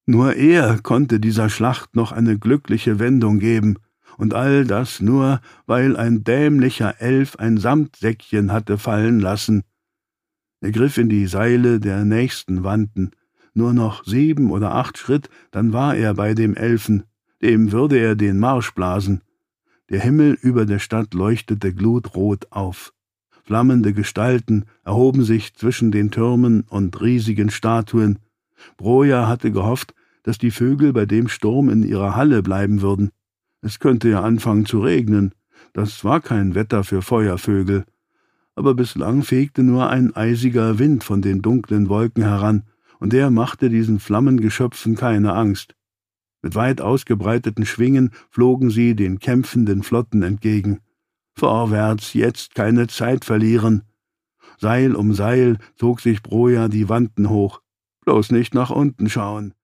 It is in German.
Nur er konnte dieser Schlacht noch eine glückliche Wendung geben, und all das nur, weil ein dämlicher Elf ein Samtsäckchen hatte fallen lassen. Er griff in die Seile der nächsten Wanten. Nur noch 7 oder 8 Schritt, dann war er bei dem Elfen, dem würde er den Marsch blasen. Der Himmel über der Stadt leuchtete glutrot auf. Flammende Gestalten erhoben sich zwischen den Türmen und riesigen Statuen. Broja hatte gehofft, dass die Vögel bei dem Sturm in ihrer Halle bleiben würden. Es könnte ja anfangen zu regnen. Das war kein Wetter für Feuervögel. Aber bislang fegte nur ein eisiger Wind von den dunklen Wolken heran, und der machte diesen Flammengeschöpfen keine Angst. Mit weit ausgebreiteten Schwingen flogen sie den kämpfenden Flotten entgegen. Vorwärts, jetzt keine Zeit verlieren. Seil um Seil zog sich Broja die Wanten hoch. Bloß nicht nach unten schauen.